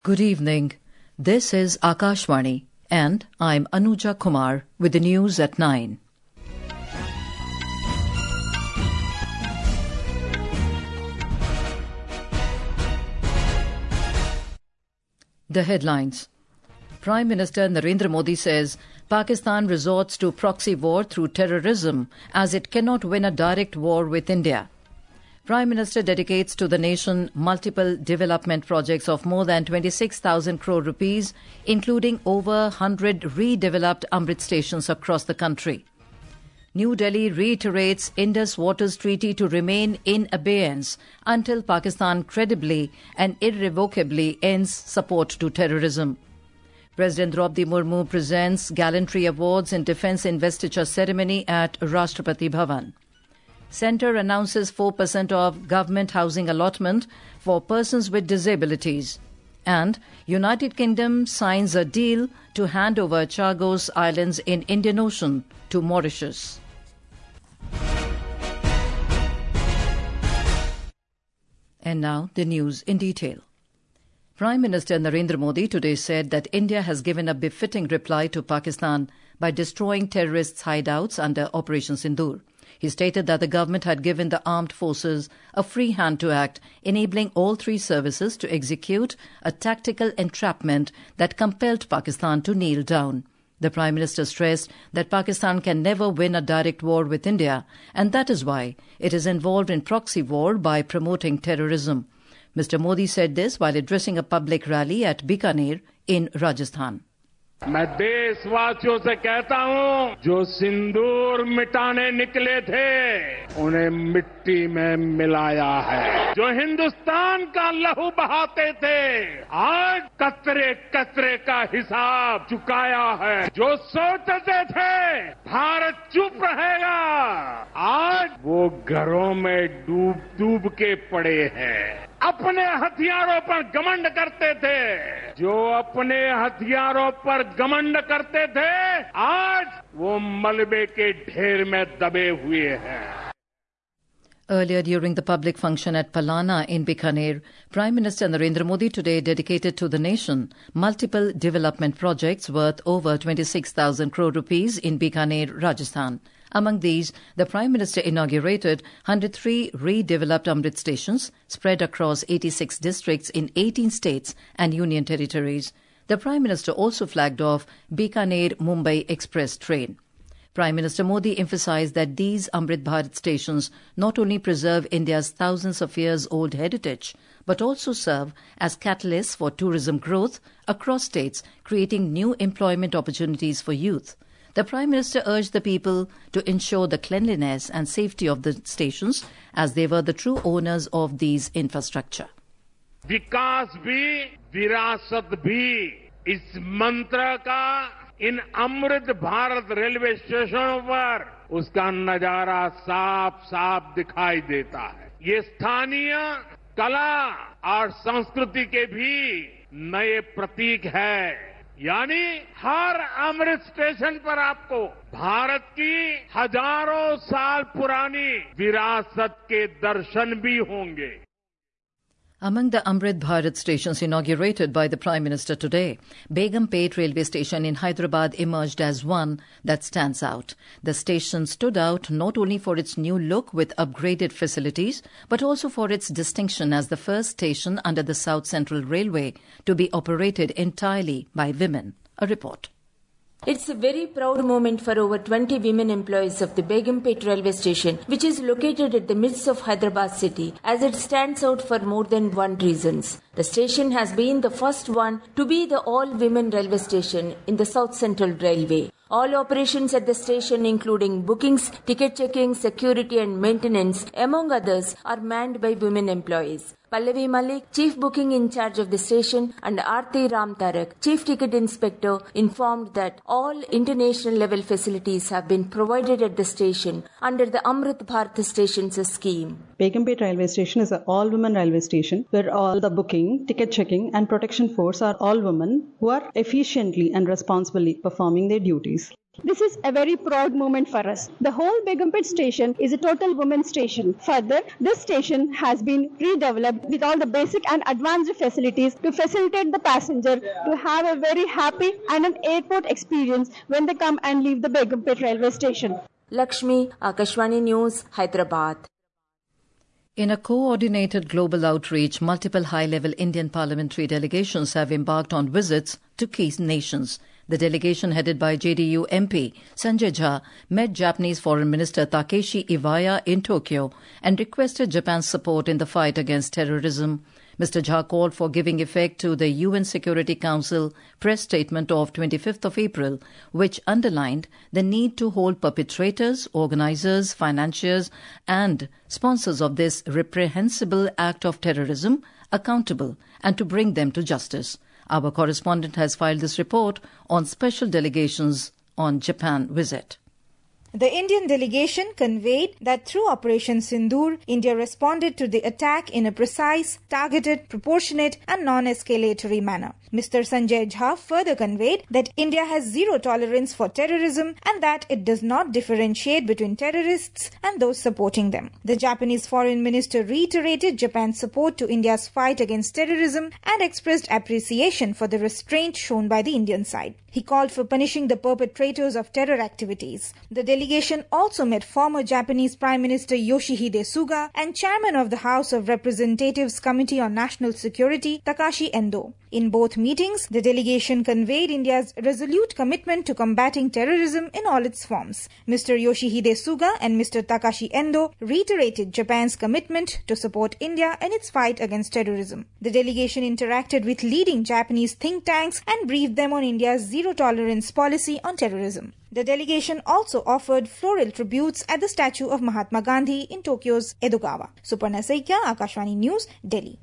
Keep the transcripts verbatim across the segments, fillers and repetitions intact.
Good evening. This is Akashvani and I'm Anuja Kumar with the news at nine. The headlines. Prime Minister Narendra Modi says Pakistan resorts to proxy war through terrorism as it cannot win a direct war with India. Prime Minister dedicates to the nation multiple development projects of more than twenty-six thousand crore rupees, including over one hundred redeveloped Amrit stations across the country. New Delhi reiterates Indus Waters Treaty to remain in abeyance until Pakistan credibly and irrevocably ends support to terrorism. President Draupadi Murmu presents Gallantry Awards in Defence Investiture Ceremony at Rashtrapati Bhavan. Centre announces four percent of government housing allotment for persons with disabilities. And United Kingdom signs a deal to hand over Chagos Islands in Indian Ocean to Mauritius. And now the news in detail. Prime Minister Narendra Modi today said that India has given a befitting reply to Pakistan by destroying terrorists' hideouts under Operation Sindoor. He stated that the government had given the armed forces a free hand to act, enabling all three services to execute a tactical entrapment that compelled Pakistan to kneel down. The Prime Minister stressed that Pakistan can never win a direct war with India, and that is why it is involved in proxy war by promoting terrorism. Mister Modi said this while addressing a public rally at Bikaner in Rajasthan. मैं देशवासियों से कहता हूं, जो सिंदूर मिटाने निकले थे उन्हें मिट्टी में मिलाया है। जो हिंदुस्तान का लहू बहाते थे आज कतरे कतरे का हिसाब चुकाया है। जो सोचते थे भारत चुप रहेगा आज वो घरों में डूब डूब के पड़े हैं। अपने हथियारों पर घमंड करते थे, जो अपने हथियारों पर घमंड करते थे आज वो मलबे के ढेर में दबे हुए हैं। Earlier during the public function at Palana in Bikaner, Prime Minister Narendra Modi today dedicated to the nation multiple development projects worth over twenty-six thousand crore rupees in Bikaner, Rajasthan. Among these, the Prime Minister inaugurated one hundred three redeveloped Amrit stations spread across eighty-six districts in eighteen states and union territories. The Prime Minister also flagged off Bikaner-Mumbai Express train. Prime Minister Modi emphasized that these Amrit Bharat stations not only preserve India's thousands of years old heritage, but also serve as catalysts for tourism growth across states, creating new employment opportunities for youth. The Prime Minister urged the people to ensure the cleanliness and safety of the stations as they were the true owners of these infrastructure. विकास भी विरासत भी इस मंत्र का इन Amrit Bharat railway स्टेशनों पर उसका नजारा साफ साफ दिखाई देता है। ये स्थानीय कला और संस्कृति के भी नए प्रतीक है। यानी हर अमृत स्टेशन पर आपको भारत की हजारों साल पुरानी विरासत के दर्शन भी होंगे। Among the Amrit Bharat stations inaugurated by the Prime Minister today, Begumpet railway station in Hyderabad emerged as one that stands out. The station stood out not only for its new look with upgraded facilities, but also for its distinction as the first station under the South Central Railway to be operated entirely by women. A report. It's a very proud moment for over twenty women employees of the Begumpet railway station, which is located at the midst of Hyderabad city, as it stands out for more than one reasons. The station has been the first one to be the all-women railway station in the South Central Railway. All operations at the station, including bookings, ticket checking, security and maintenance, among others, are manned by women employees. Pallavi Malik, Chief Booking in charge of the station, and Aarti Ramtarak, Chief Ticket Inspector, informed that all international level facilities have been provided at the station under the Amrit Bharat Stations scheme. Begumpet railway station is an all-women railway station where all the booking, ticket checking and protection force are all women who are efficiently and responsibly performing their duties. This is a very proud moment for us. The whole Begumpet station is a total women's station. Further, this station has been redeveloped with all the basic and advanced facilities to facilitate the passenger to have a very happy and an airport experience when they come and leave the Begumpet railway station. Lakshmi, Akashvani News, Hyderabad. In a coordinated global outreach, multiple high-level Indian parliamentary delegations have embarked on visits to key nations. The delegation headed by J D U M P Sanjay Jha met Japanese Foreign Minister Takeshi Iwaya in Tokyo and requested Japan's support in the fight against terrorism. Mister Jha called for giving effect to the U N Security Council press statement of twenty-fifth of April, which underlined the need to hold perpetrators, organizers, financiers and sponsors of this reprehensible act of terrorism accountable and to bring them to justice. Our correspondent has filed this report on special delegations on Japan visit. The Indian delegation conveyed that through Operation Sindoor, India responded to the attack in a precise, targeted, proportionate and non-escalatory manner. Mister Sanjay Jha further conveyed that India has zero tolerance for terrorism and that it does not differentiate between terrorists and those supporting them. The Japanese Foreign Minister reiterated Japan's support to India's fight against terrorism and expressed appreciation for the restraint shown by the Indian side. He called for punishing the perpetrators of terror activities. The delegation also met former Japanese Prime Minister Yoshihide Suga and Chairman of the House of Representatives Committee on National Security, Takashi Endo. In both meetings, the delegation conveyed India's resolute commitment to combating terrorism in all its forms. Mister Yoshihide Suga and Mister Takashi Endo reiterated Japan's commitment to support India in its fight against terrorism. The delegation interacted with leading Japanese think tanks and briefed them on India's zero-tolerance policy on terrorism. The delegation also offered floral tributes at the statue of Mahatma Gandhi in Tokyo's Edogawa. Suparna Saikya, Akashvani News, Delhi.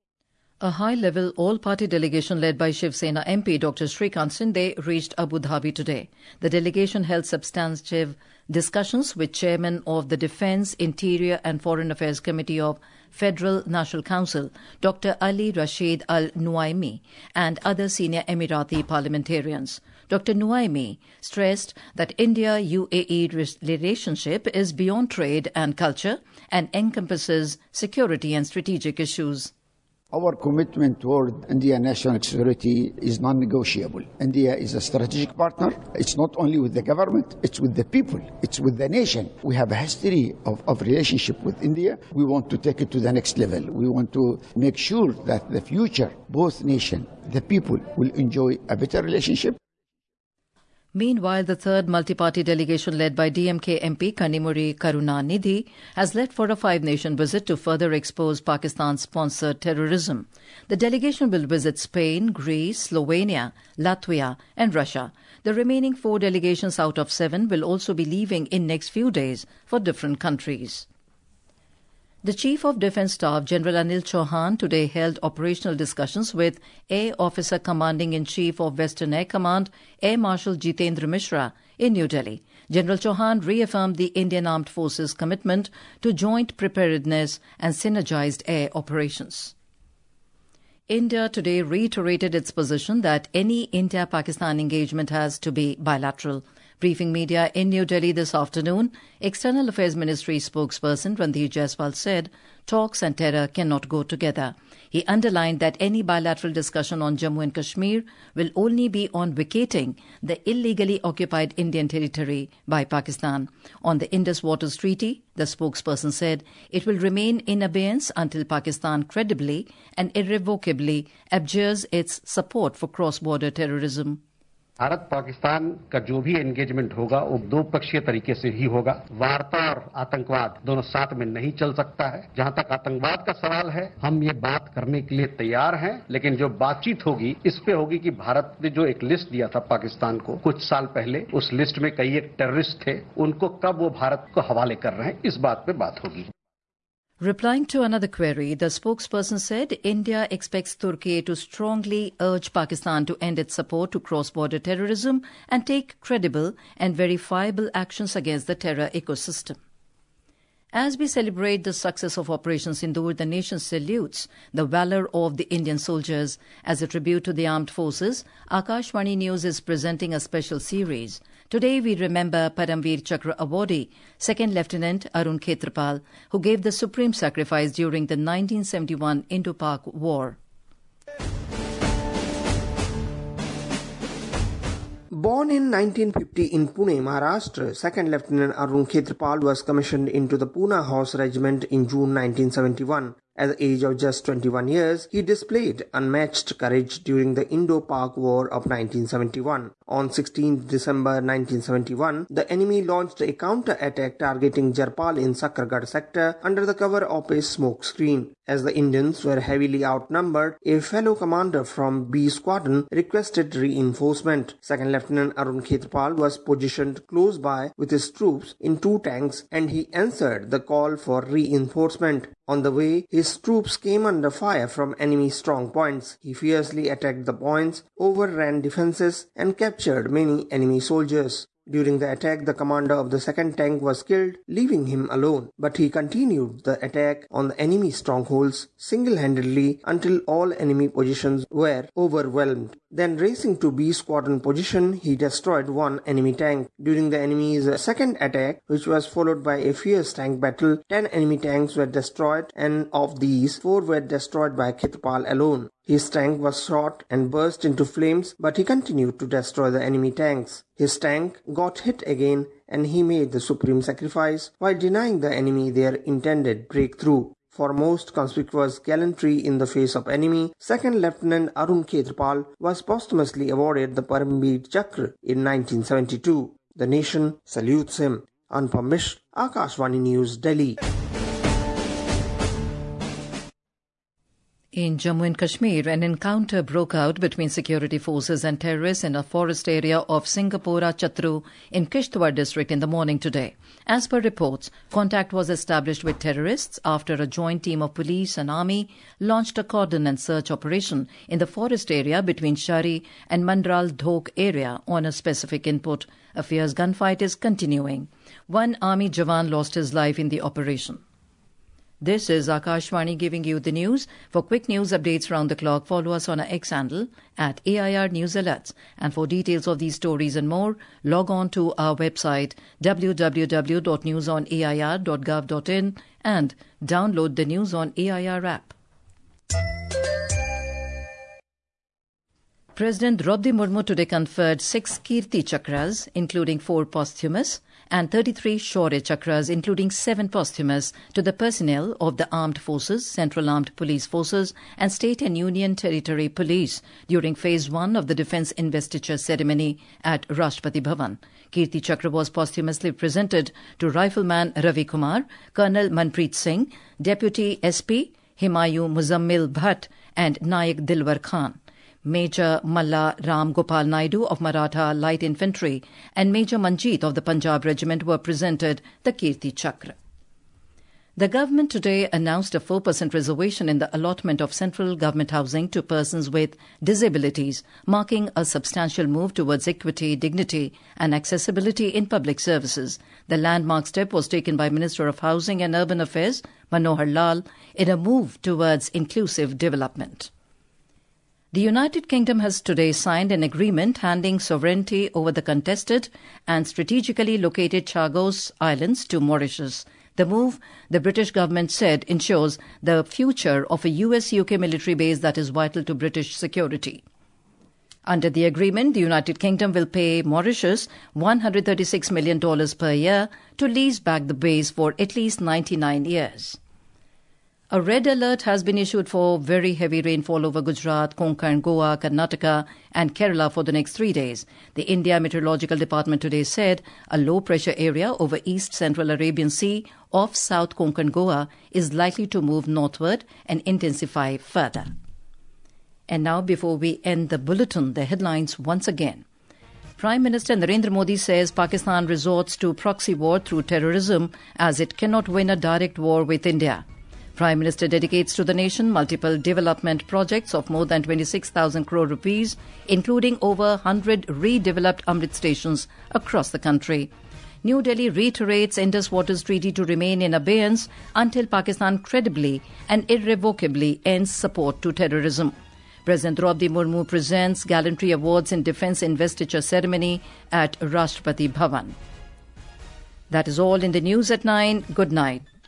A high-level all-party delegation led by Shiv Sena M P Doctor Shrikant Shinde reached Abu Dhabi today. The delegation held substantive discussions with Chairman of the Defence, Interior and Foreign Affairs Committee of Federal National Council, Doctor Ali Rashid Al Nuaimi, and other senior Emirati parliamentarians. Doctor Nuaimi stressed that India-U A E relationship is beyond trade and culture and encompasses security and strategic issues. Our commitment toward India's national security is non-negotiable. India is a strategic partner. It's not only with the government, it's with the people, it's with the nation. We have a history of, of relationship with India. We want to take it to the next level. We want to make sure that the future, both nations, the people will enjoy a better relationship. Meanwhile, the third multi-party delegation led by D M K M P Kanimuri Karunanidhi has left for a five-nation visit to further expose Pakistan-sponsored terrorism. The delegation will visit Spain, Greece, Slovenia, Latvia and Russia. The remaining four delegations out of seven will also be leaving in next few days for different countries. The Chief of Defence Staff, General Anil Chauhan, today held operational discussions with Air Officer Commanding-in-Chief of Western Air Command, Air Marshal Jitendra Mishra, in New Delhi. General Chauhan reaffirmed the Indian Armed Forces' commitment to joint preparedness and synergized air operations. India today reiterated its position that any India-Pakistan engagement has to be bilateral. Briefing media in New Delhi this afternoon, External Affairs Ministry spokesperson Randhir Jaiswal said talks and terror cannot go together. He underlined that any bilateral discussion on Jammu and Kashmir will only be on vacating the illegally occupied Indian territory by Pakistan. On the Indus Waters Treaty, the spokesperson said it will remain in abeyance until Pakistan credibly and irrevocably abjures its support for cross-border terrorism. Bharat Pakistan का जो भी engagement होगा वो दो पक्षीय तरीके से ही होगा। वार्ता और आतंकवाद दोनों साथ में नहीं चल सकता है। जहां तक आतंकवाद का सवाल है, हम ये बात करने के लिए तैयार हैं, लेकिन जो बातचीत होगी इस पे होगी कि भारत ने जो एक लिस्ट दिया था पाकिस्तान को कुछ साल पहले, उस लिस्ट में कई एक टेररिस्ट थे, उनको कब वो भारत को हवाले कर रहे हैं, इस बात पे बात होगी। Replying to another query, the spokesperson said India expects Turkey to strongly urge Pakistan to end its support to cross-border terrorism and take credible and verifiable actions against the terror ecosystem. As we celebrate the success of Operation Sindoor, the nation salutes the valor of the Indian soldiers. As a tribute to the armed forces, Akashvani News is presenting a special series Today we remember Paramveer Chakra awardee, Second Lieutenant Arun Khetrapal, who gave the supreme sacrifice during the nineteen seventy-one Indo-Pak War. Born in nineteen fifty in Pune, Maharashtra, Second Lieutenant Arun Khetrapal was commissioned into the Pune Horse Regiment in June nineteen seventy-one. At the age of just twenty-one years, he displayed unmatched courage during the Indo-Pak War of nineteen seventy-one. On sixteenth December nineteen seventy-one, the enemy launched a counter-attack targeting Jarpal in Sakargarh sector under the cover of a smoke screen. As the Indians were heavily outnumbered, a fellow commander from B Squadron requested reinforcement. Second Lieutenant Arun Khetrapal was positioned close by with his troops in two tanks and he answered the call for reinforcement. On the way, his troops came under fire from enemy strong points. He fiercely attacked the points, overran defenses and captured many enemy soldiers. During the attack, the commander of the second tank was killed, leaving him alone. But he continued the attack on the enemy strongholds single-handedly until all enemy positions were overwhelmed. Then racing to B Squadron position, he destroyed one enemy tank. During the enemy's second attack, which was followed by a fierce tank battle, ten enemy tanks were destroyed and of these, four were destroyed by Khetrapal alone. His tank was shot and burst into flames, but he continued to destroy the enemy tanks. His tank got hit again and he made the supreme sacrifice while denying the enemy their intended breakthrough. For most conspicuous gallantry in the face of enemy, Second Lieutenant Arun Khetrapal was posthumously awarded the Paramveer Chakra in nineteen seventy-two. The nation salutes him. Anupam Mishra, Akashvani News, Delhi. In Jammu and Kashmir, an encounter broke out between security forces and terrorists in a forest area of Singapora Chatru in Kishtwar district in the morning today. As per reports, contact was established with terrorists after a joint team of police and army launched a cordon and search operation in the forest area between Shari and Mandral Dhok area on a specific input. A fierce gunfight is continuing. One army Jawan lost his life in the operation. This is Akashvani giving you the news. For quick news updates round the clock, follow us on our X handle at A I R News Alerts. And for details of these stories and more, log on to our website w w w dot news on a i r dot gov dot in and download the News on A I R app. President Draupadi Murmu today conferred six Kirti Chakras, including four posthumous, and thirty-three Shaurya Chakras, including seven posthumous, to the personnel of the Armed Forces, Central Armed Police Forces and State and Union Territory Police during Phase one of the Defence Investiture Ceremony at Rashtrapati Bhavan. Kirti Chakra was posthumously presented to Rifleman Ravi Kumar, Colonel Manpreet Singh, Deputy S P Himayu Muzammil Bhatt and Nayak Dilwar Khan. Major Malla Ram Gopal Naidu of Maratha Light Infantry and Major Manjeet of the Punjab Regiment were presented the Kirti Chakra. The government today announced a four percent reservation in the allotment of central government housing to persons with disabilities, marking a substantial move towards equity, dignity and accessibility in public services. The landmark step was taken by Minister of Housing and Urban Affairs, Manohar Lal, in a move towards inclusive development. The United Kingdom has today signed an agreement handing sovereignty over the contested and strategically located Chagos Islands to Mauritius. The move, the British government said, ensures the future of a U S U K military base that is vital to British security. Under the agreement, the United Kingdom will pay Mauritius one hundred thirty-six million dollars per year to lease back the base for at least ninety-nine years. A red alert has been issued for very heavy rainfall over Gujarat, Konkan, Goa, Karnataka and Kerala for the next three days. The India Meteorological Department today said a low-pressure area over East Central Arabian Sea off South Konkan, Goa is likely to move northward and intensify further. And now, before we end the bulletin, the headlines once again. Prime Minister Narendra Modi says Pakistan resorts to proxy war through terrorism as it cannot win a direct war with India. Prime Minister dedicates to the nation multiple development projects of more than twenty-six thousand crore rupees, including over one hundred redeveloped Amrit stations across the country. New Delhi reiterates Indus Waters Treaty to remain in abeyance until Pakistan credibly and irrevocably ends support to terrorism. President Draupadi Murmu presents Gallantry Awards in Defence Investiture Ceremony at Rashtrapati Bhavan. That is all in the news at nine. Good night.